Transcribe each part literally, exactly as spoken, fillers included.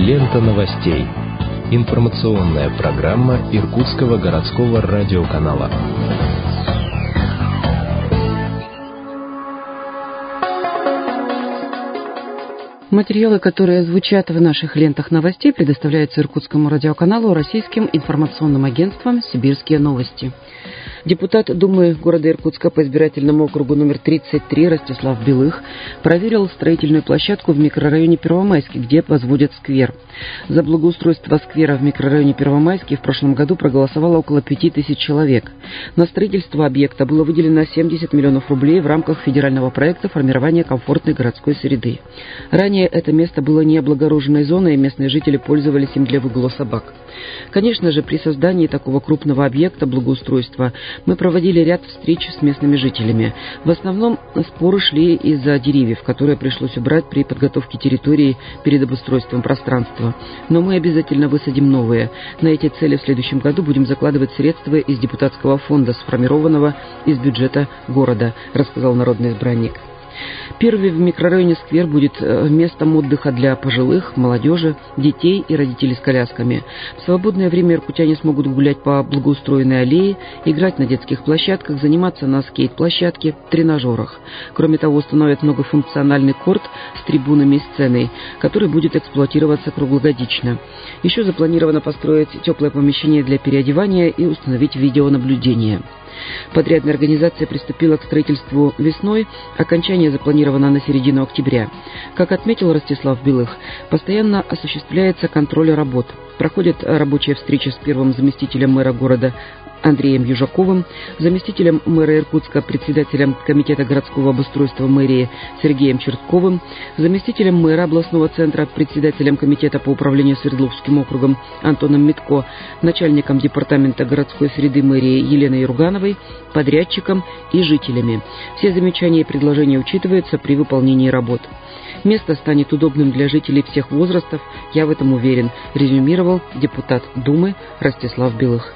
Лента новостей. Информационная программа Иркутского городского радиоканала. Материалы, которые звучат в наших лентах новостей, предоставляются Иркутскому радиоканалу российским информационным агентством «Сибирские новости». Депутат Думы города Иркутска по избирательному округу номер тридцать три Ростислав Белых проверил строительную площадку в микрорайоне Первомайский, где возводят сквер. За благоустройство сквера в микрорайоне Первомайский в прошлом году проголосовало около пяти тысяч человек. На строительство объекта было выделено семьдесят миллионов рублей в рамках федерального проекта формирования комфортной городской среды. Ранее это место было не облагороженной зоной, и местные жители пользовались им для выгула собак. Конечно же, при создании такого крупного объекта благоустройства мы проводили ряд встреч с местными жителями. В основном споры шли из-за деревьев, которые пришлось убрать при подготовке территории перед обустройством пространства. Но мы обязательно высадим новые. На эти цели в следующем году будем закладывать средства из депутатского фонда, сформированного из бюджета города, рассказал народный избранник. Первый в микрорайоне сквер будет местом отдыха для пожилых, молодежи, детей и родителей с колясками. В свободное время иркутяне смогут гулять по благоустроенной аллее, играть на детских площадках, заниматься на скейт-площадке, тренажерах. Кроме того, установят многофункциональный корт с трибунами и сценой, который будет эксплуатироваться круглогодично. Еще запланировано построить теплое помещение для переодевания и установить видеонаблюдение. Подрядная организация приступила к строительству весной, окончание запланировано на середину октября. Как отметил Ростислав Белых, постоянно осуществляется контроль работ. Проходят рабочие встречи с первым заместителем мэра города Андреем Южаковым, заместителем мэра Иркутска, председателем комитета городского обустройства мэрии Сергеем Чертковым, заместителем мэра областного центра, председателем комитета по управлению Свердловским округом Антоном Митко, начальником департамента городской среды мэрии Еленой Юргановой, подрядчиком и жителями. Все замечания и предложения учитываются при выполнении работ. Место станет удобным для жителей всех возрастов, я в этом уверен, резюмировал депутат Думы Ростислав Белых.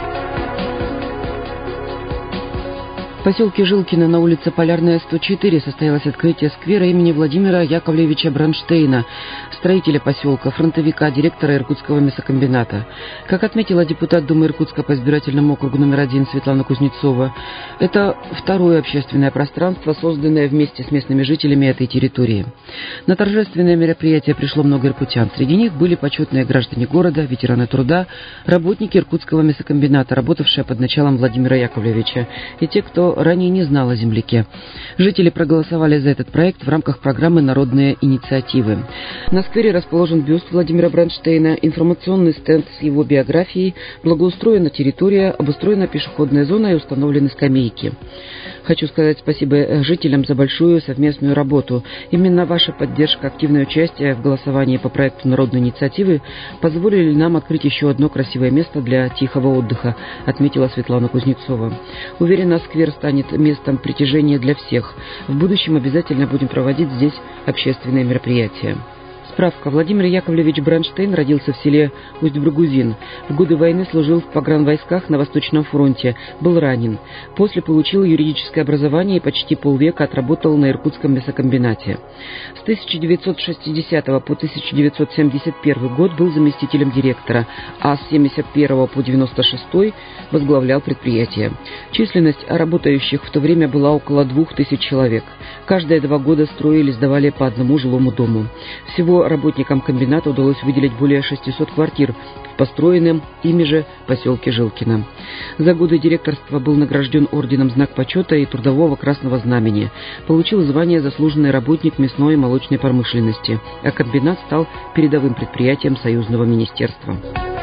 В поселке Жилкино на улице Полярная, сто четыре состоялось открытие сквера имени Владимира Яковлевича Бронштейна, строителя поселка, фронтовика, директора Иркутского мясокомбината. Как отметила депутат Думы Иркутска по избирательному округу номер один Светлана Кузнецова, это второе общественное пространство, созданное вместе с местными жителями этой территории. На торжественное мероприятие пришло много иркутян. Среди них были почетные граждане города, ветераны труда, работники Иркутского мясокомбината, работавшие под началом Владимира Яковлевича, и те, кто ранее не знал о земляке. Жители проголосовали за этот проект в рамках программы «Народные инициативы». На сквере расположен бюст Владимира Бронштейна, информационный стенд с его биографией, благоустроена территория, обустроена пешеходная зона и установлены скамейки. Хочу сказать спасибо жителям за большую совместную работу. Именно ваша поддержка, активное участие в голосовании по проекту народной инициативы позволили нам открыть еще одно красивое место для тихого отдыха, отметила Светлана Кузнецова. Уверена, сквер станет местом притяжения для всех. В будущем обязательно будем проводить здесь общественные мероприятия. Справка. Владимир Яковлевич Бронштейн родился в селе Усть-Брагузин. В годы войны служил в погранвойсках на Восточном фронте. Был ранен. После получил юридическое образование и почти полвека отработал на Иркутском мясокомбинате. С тысяча девятьсот шестидесятого по тысяча девятьсот семьдесят первый год был заместителем директора, а с семьдесят первого по девяносто шестой возглавлял предприятие. Численность работающих в то время была около двух тысяч человек. Каждые два года строили, сдавали по одному жилому дому. Всего работникам комбината удалось выделить более шестисот квартир в построенном ими же поселке Жилкино. За годы директорства был награжден орденом Знак почета и Трудового Красного Знамени. Получил звание заслуженный работник мясной и молочной промышленности, а комбинат стал передовым предприятием союзного министерства.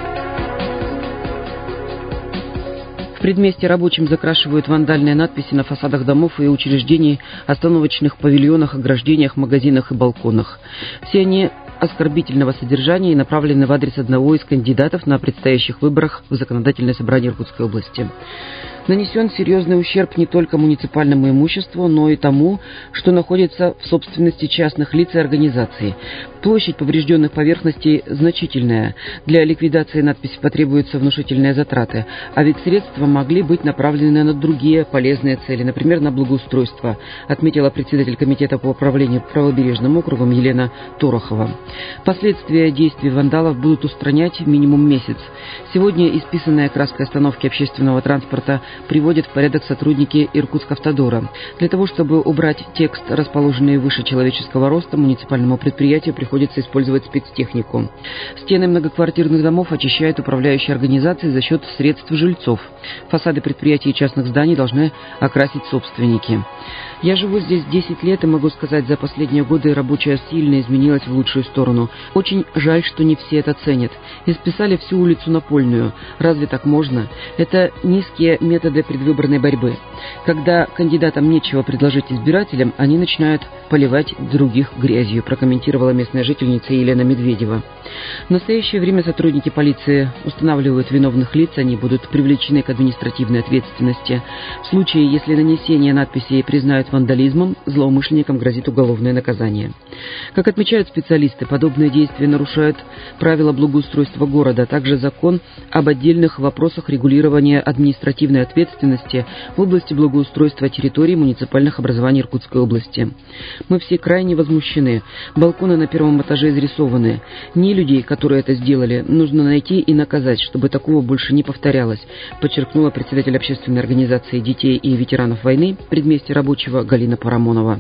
В предместье рабочим закрашивают вандальные надписи на фасадах домов и учреждений, остановочных павильонах, ограждениях, магазинах и балконах. Все они оскорбительного содержания и направлены в адрес одного из кандидатов на предстоящих выборах в Законодательное собрание Иркутской области. Нанесен серьезный ущерб не только муниципальному имуществу, но и тому, что находится в собственности частных лиц и организаций. Площадь поврежденных поверхностей значительная. Для ликвидации надписи потребуются внушительные затраты, а ведь средства могли быть направлены на другие полезные цели, например, на благоустройство, отметила председатель комитета по управлению правобережным округом Елена Торохова. Последствия действий вандалов будут устранять минимум месяц. Сегодня исписанная краской остановки общественного транспорта приводят в порядок сотрудники Иркутскавтодора. Для того, чтобы убрать текст, расположенный выше человеческого роста, муниципальному предприятию приходится использовать спецтехнику. Стены многоквартирных домов очищают управляющие организации за счет средств жильцов. Фасады предприятий и частных зданий должны окрасить собственники. Я живу здесь десять лет и могу сказать, за последние годы рабочая сильно изменилась в лучшую сторону. Очень жаль, что не все это ценят. Исписали всю улицу Напольную. Разве так можно? Это низкие методы предвыборной борьбы. Когда кандидатам нечего предложить избирателям, они начинают поливать других грязью, прокомментировала местная жительница Елена Медведева. В настоящее время сотрудники полиции устанавливают виновных лиц, они будут привлечены к административной ответственности. В случае, если нанесение надписей признают вандализмом, злоумышленникам грозит уголовное наказание. Как отмечают специалисты, подобные действия нарушают правила благоустройства города, а также закон об отдельных вопросах регулирования административной ответственности в области благоустройства территорий муниципальных образований Иркутской области. Мы все крайне возмущены. Балконы на первом этаже изрисованы. Не людей, которые это сделали, нужно найти и наказать, чтобы такого больше не повторялось, подчеркнула председатель общественной организации детей и ветеранов войны предместья рабочего Галина Парамонова.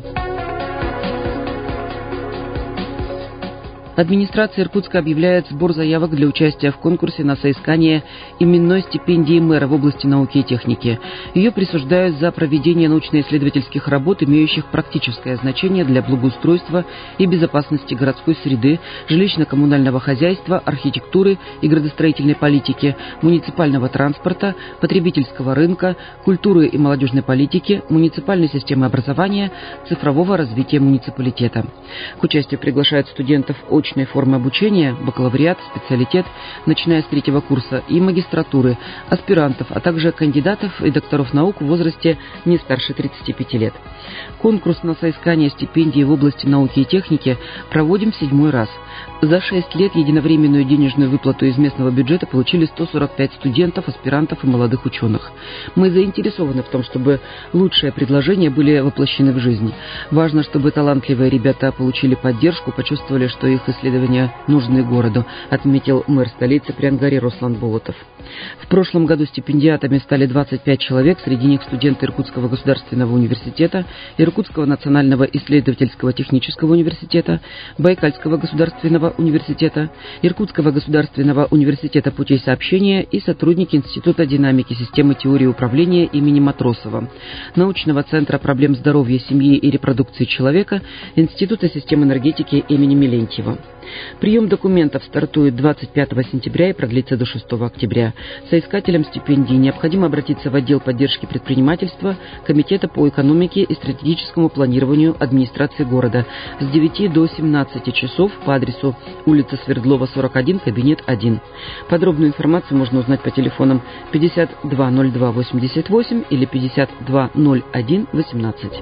Администрация Иркутска объявляет сбор заявок для участия в конкурсе на соискание именной стипендии мэра в области науки и техники. Ее присуждают за проведение научно-исследовательских работ, имеющих практическое значение для благоустройства и безопасности городской среды, жилищно-коммунального хозяйства, архитектуры и градостроительной политики, муниципального транспорта, потребительского рынка, культуры и молодежной политики, муниципальной системы образования, цифрового развития муниципалитета. К участию приглашают студентов очной формы обучения, бакалавриат, специалитет, начиная с третьего курса, и магистратуры, аспирантов, а также кандидатов и докторов наук в возрасте не старше тридцати пяти лет. Конкурс на соискание стипендий в области науки и техники проводим в седьмой раз. За шесть лет единовременную денежную выплату из местного бюджета получили сто сорок пять студентов, аспирантов и молодых ученых. Мы заинтересованы в том, чтобы лучшие предложения были воплощены в жизнь. Важно, чтобы талантливые ребята получили поддержку, почувствовали, что их исследования нужны городу, отметил мэр столицы при Ангаре Руслан Болотов. В прошлом году стипендиатами стали двадцать пять человек, среди них студенты Иркутского государственного университета, Иркутского национального исследовательского технического университета, Байкальского государственного университета, Иркутского государственного университета путей сообщения и сотрудники Института динамики системы теории управления имени Матросова, Научного центра проблем здоровья, семьи и репродукции человека, Института систем энергетики имени Мелентьева. Прием документов стартует двадцать пятого сентября и продлится до шестого октября. Соискателям стипендий необходимо обратиться в отдел поддержки предпринимательства Комитета по экономике и стратегическому планированию администрации города с девяти до семнадцати часов по адресу улица Свердлова, сорок один, кабинет один. Подробную информацию можно узнать по телефонам пятьдесят два ноль два восемьдесят восемь или пятьдесят два ноль один восемнадцать.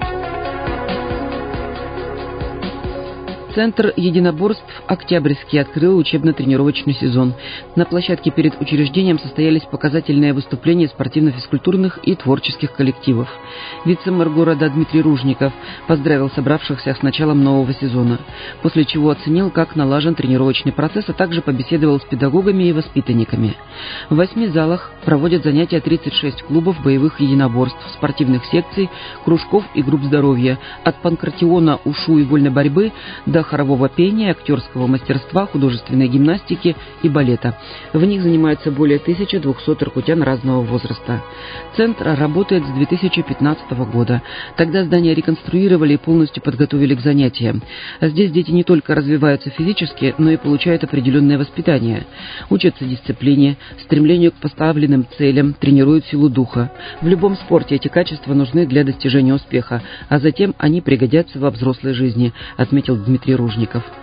Центр единоборств «Октябрьский» открыл учебно-тренировочный сезон. На площадке перед учреждением состоялись показательные выступления спортивно-физкультурных и творческих коллективов. Вице-мэр города Дмитрий Ружников поздравил собравшихся с началом нового сезона, после чего оценил, как налажен тренировочный процесс, а также побеседовал с педагогами и воспитанниками. В восьми залах проводят занятия тридцать шесть клубов боевых единоборств, спортивных секций, кружков и групп здоровья, от панкратиона, ушу и вольной борьбы до хорового пения, актерского мастерства, художественной гимнастики и балета. В них занимаются более тысячи двухсот иркутян разного возраста. Центр работает с две тысячи пятнадцатого года. Тогда здание реконструировали и полностью подготовили к занятиям. А здесь дети не только развиваются физически, но и получают определенное воспитание. Учатся дисциплине, стремлению к поставленным целям, тренируют силу духа. В любом спорте эти качества нужны для достижения успеха, а затем они пригодятся во взрослой жизни, отметил Дмитрий Ружников.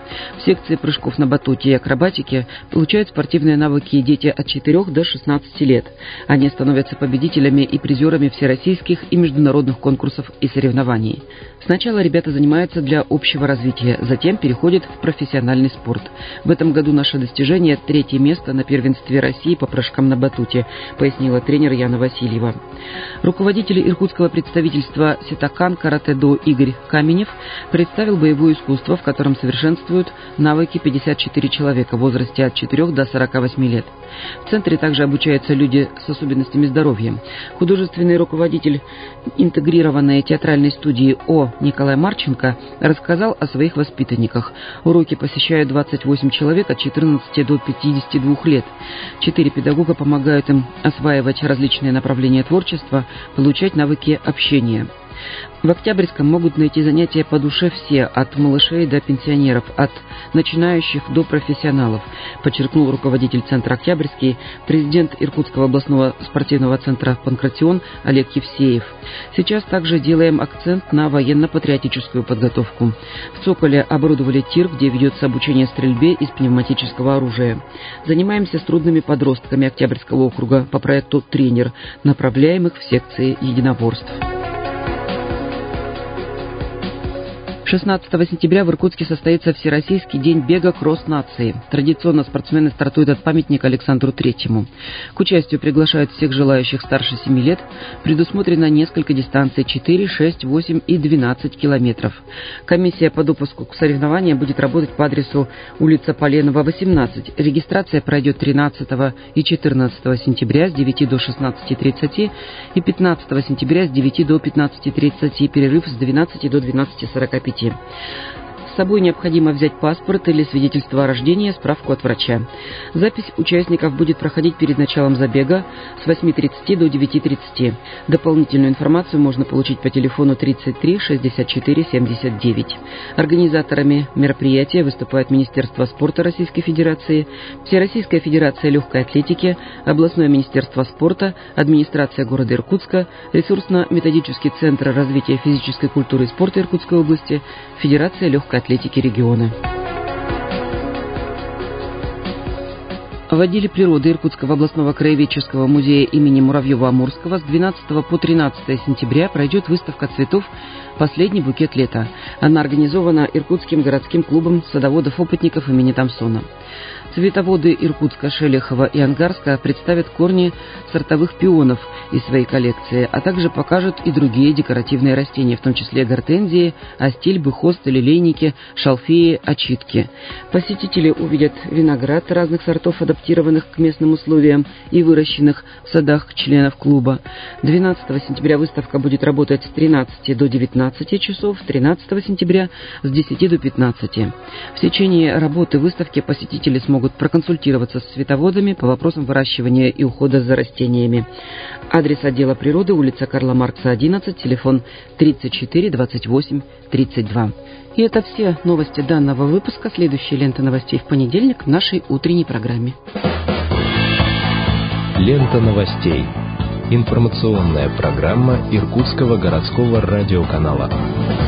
В секции прыжков на батуте и акробатике получают спортивные навыки дети от четырёх до шестнадцати лет. Они становятся победителями и призерами всероссийских и международных конкурсов и соревнований. Сначала ребята занимаются для общего развития, затем переходят в профессиональный спорт. В этом году наше достижение – третье место на первенстве России по прыжкам на батуте, пояснила тренер Яна Васильева. Руководитель иркутского представительства Ситакан каратэ-до Игорь Каменев представил боевое искусство, в котором совершенствуют навыки пятьдесят четыре человека в возрасте от четырёх до сорока восьми лет. В центре также обучаются люди с особенностями здоровья. Художественный руководитель интегрированной театральной студии О. Николай Марченко рассказал о своих воспитанниках. Уроки посещают двадцать восемь человек от четырнадцати до пятидесяти двух лет. Четыре педагога помогают им осваивать различные направления творчества, получать навыки общения. В Октябрьском могут найти занятия по душе все, от малышей до пенсионеров, от начинающих до профессионалов, подчеркнул руководитель центра «Октябрьский», президент Иркутского областного спортивного центра «Панкратион» Олег Евсеев. Сейчас также делаем акцент на военно-патриотическую подготовку. В Цоколе оборудовали тир, где ведется обучение стрельбе из пневматического оружия. Занимаемся с трудными подростками Октябрьского округа по проекту «Тренер», направляем их в секции единоборств. шестнадцатого сентября в Иркутске состоится Всероссийский день бега «Кросс нации». Традиционно спортсмены стартуют от памятника Александру Третьему. К участию приглашают всех желающих старше семи лет. Предусмотрено несколько дистанций – четыре, шесть, восемь и двенадцать километров. Комиссия по допуску к соревнованиям будет работать по адресу улица Поленова, восемнадцать. Регистрация пройдет тринадцатого и четырнадцатого сентября с девяти до шестнадцати тридцати и пятнадцатого сентября с девяти до пятнадцати тридцати, перерыв с двенадцати до двенадцати сорока пяти. С собой необходимо взять паспорт или свидетельство о рождении, справку от врача. Запись участников будет проходить перед началом забега с восьми тридцати до девяти тридцати. Дополнительную информацию можно получить по телефону тридцать три шестьдесят четыре семьдесят девять. Организаторами мероприятия выступают Министерство спорта Российской Федерации, Всероссийская Федерация легкой атлетики, Областное министерство спорта, администрация города Иркутска, Ресурсно-методический центр развития физической культуры и спорта Иркутской области, Федерация легкой атлетики региона. В отделе природы Иркутского областного краеведческого музея имени Муравьева-Амурского с двенадцатого по тринадцатое сентября пройдет выставка цветов «Последний букет лета». Она организована Иркутским городским клубом садоводов-опытников имени Томсона. Цветоводы Иркутска, Шелехова и Ангарска представят корни сортовых пионов из своей коллекции, а также покажут и другие декоративные растения, в том числе гортензии, астильбы, хосты, лилейники, шалфеи, очитки. Посетители увидят виноград разных сортов, адаптированных к местным условиям и выращенных в садах членов клуба. двенадцатого сентября выставка будет работать с тринадцати до девятнадцати часов, тринадцатого сентября с десяти до пятнадцати. В течение работы выставки посетители смогут проконсультироваться с цветоводами по вопросам выращивания и ухода за растениями. Адрес отдела природы: улица Карла Маркса, одиннадцать, телефон тридцать четыре двадцать восемь тридцать два. И это все новости данного выпуска. Следующая лента новостей в понедельник в нашей утренней программе. Лента новостей. Информационная программа Иркутского городского радиоканала.